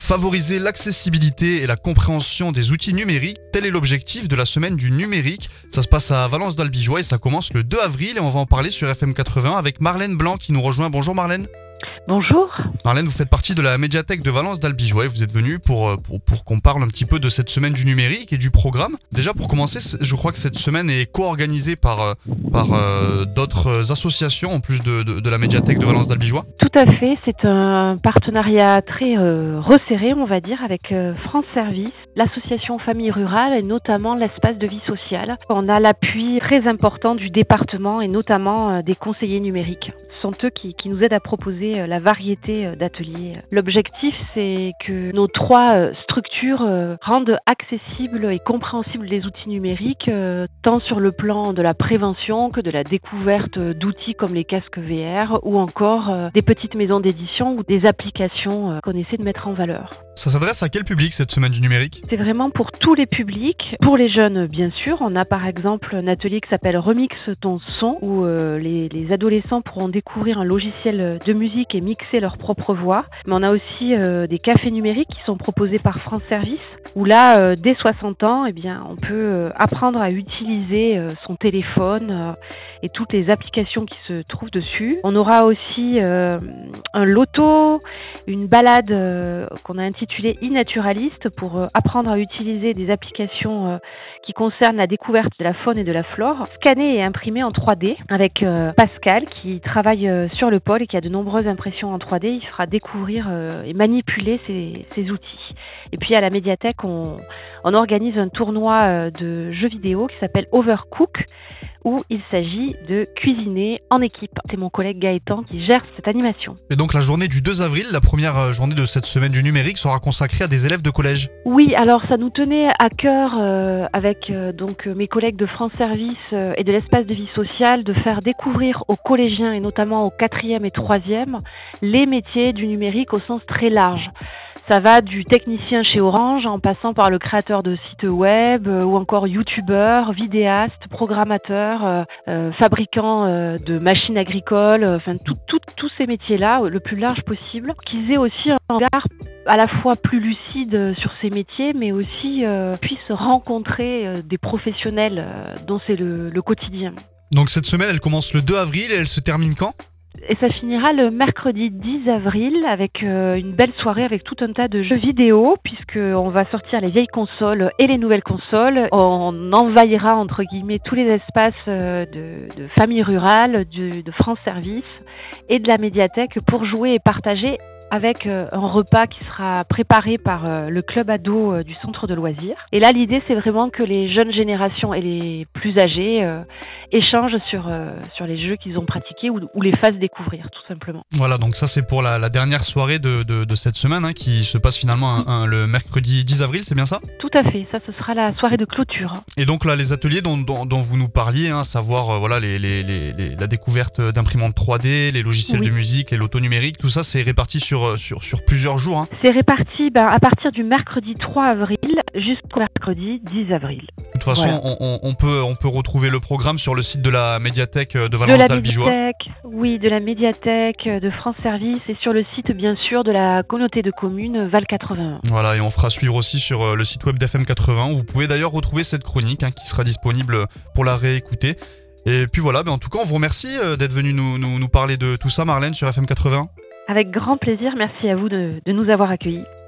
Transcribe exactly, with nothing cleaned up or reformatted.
Favoriser l'accessibilité et la compréhension des outils numériques, tel est l'objectif de la semaine du numérique. Ça se passe à Valence d'Albigeois et ça commence le deux avril et on va en parler sur F M quatre-vingts avec Marlène Blanc qui nous rejoint. Bonjour Marlène. Bonjour. Marlène, vous faites partie de la médiathèque de Valence d'Albigeois et vous êtes venue pour, pour, pour qu'on parle un petit peu de cette semaine du numérique et du programme. Déjà pour commencer, je crois que cette semaine est co-organisée par, par euh, d'autres associations en plus de, de, de la médiathèque de Valence d'Albigeois. Tout à fait, c'est un partenariat très euh, resserré, on va dire, avec euh, France Service, l'association Famille Rurale et notamment l'espace de vie sociale. On a l'appui très important du département et notamment euh, des conseillers numériques. Ce sont eux qui, qui nous aident à proposer euh, la variété euh, d'ateliers. L'objectif, c'est que nos trois euh, structures euh, rendent accessibles et compréhensibles les outils numériques, euh, tant sur le plan de la prévention que de la découverte d'outils comme les casques V R ou encore euh, des petites maisons d'édition ou des applications euh, qu'on essaie de mettre en valeur. Ça s'adresse à quel public cette semaine du numérique ? C'est vraiment pour tous les publics. Pour les jeunes, bien sûr, on a par exemple un atelier qui s'appelle Remix ton son où euh, les, les adolescents pourront découvrir un logiciel de musique et mixer leur propre voix. Mais on a aussi euh, des cafés numériques qui sont proposés par France Service où là, euh, dès soixante ans, eh bien, on peut euh, apprendre à utiliser euh, son téléphone euh, et toutes les applications qui se trouvent dessus. On aura aussi euh, un loto, une balade euh, qu'on a intitulée e-naturaliste pour euh, apprendre à utiliser des applications euh, qui concernent la découverte de la faune et de la flore, scannée et imprimée en trois D avec euh, Pascal qui travaille euh, sur le pôle et qui a de nombreuses impressions en trois D. Il fera découvrir euh, et manipuler ces, ces outils. Et puis à la médiathèque, on, on organise un tournoi euh, de jeux vidéo qui s'appelle Overcook, où il s'agit de cuisiner en équipe. C'est mon collègue Gaëtan qui gère cette animation. Et donc la journée du deux avril, la première journée de cette semaine du numérique, sera consacrée à des élèves de collège. Oui, alors ça nous tenait à cœur euh, avec euh, donc mes collègues de France Service euh, et de l'espace de vie sociale de faire découvrir aux collégiens et notamment aux quatrième et troisième les métiers du numérique au sens très large. Ça va du technicien chez Orange en passant par le créateur de sites web euh, ou encore youtubeur, vidéaste, programmateur, euh, euh, fabricant euh, de machines agricoles, euh, enfin tout, tout, tous ces métiers-là, le plus large possible, qu'ils aient aussi un regard à la fois plus lucide sur ces métiers, mais aussi euh, puissent rencontrer euh, des professionnels euh, dont c'est le, le quotidien. Donc cette semaine, elle commence le deux avril et elle se termine quand ? Et ça finira le mercredi dix avril avec euh, une belle soirée avec tout un tas de jeux vidéo puisqu'on va sortir les vieilles consoles et les nouvelles consoles. On envahira entre guillemets tous les espaces euh, de, de famille rurale, de, de France Service et de la médiathèque pour jouer et partager avec euh, un repas qui sera préparé par euh, le club ado euh, du centre de loisirs. Et là, l'idée, c'est vraiment que les jeunes générations et les plus âgés euh, échangent sur, euh, sur les jeux qu'ils ont pratiqués ou, ou les fassent découvrir, tout simplement. Voilà, donc ça, c'est pour la, la dernière soirée de, de, de cette semaine hein, qui se passe finalement un, un, le mercredi dix avril, c'est bien ça ? Tout à fait, ça, ce sera la soirée de clôture. Et donc là, les ateliers dont, dont, dont vous nous parliez, hein, savoir euh, voilà, les, les, les, les, la découverte d'imprimantes trois D, les logiciels oui. de musique, les lotos numériques, tout ça, c'est réparti sur Sur, sur plusieurs jours. Hein. C'est réparti ben, à partir du mercredi trois avril jusqu'au mercredi dix avril. De toute façon, voilà. on, on, peut, on peut retrouver le programme sur le site de la médiathèque de Valence d'Albigeois. Oui, de la médiathèque de France Service et sur le site bien sûr de la communauté de communes Val quatre-vingt-un. Voilà, et on fera suivre aussi sur le site web d'F M quatre-vingts où vous pouvez d'ailleurs retrouver cette chronique hein, qui sera disponible pour la réécouter. Et puis voilà, ben, en tout cas, on vous remercie d'être venu nous, nous, nous parler de tout ça, Marlène, sur F M quatre-vingts. Avec grand plaisir, merci à vous de, de nous avoir accueillis.